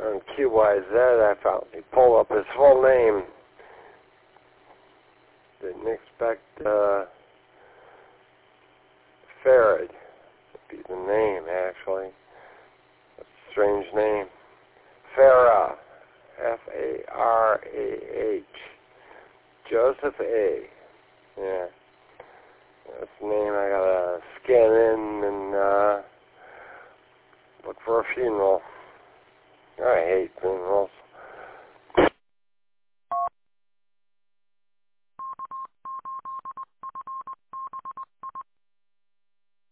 on QYZ, I found he pulled up his whole name. Didn't expect Farad to be the name, actually. That's a strange name. Farah, F-A-R-A-H. Joseph A. Yeah. That's the name I gotta scan in and look for a funeral. I hate funerals.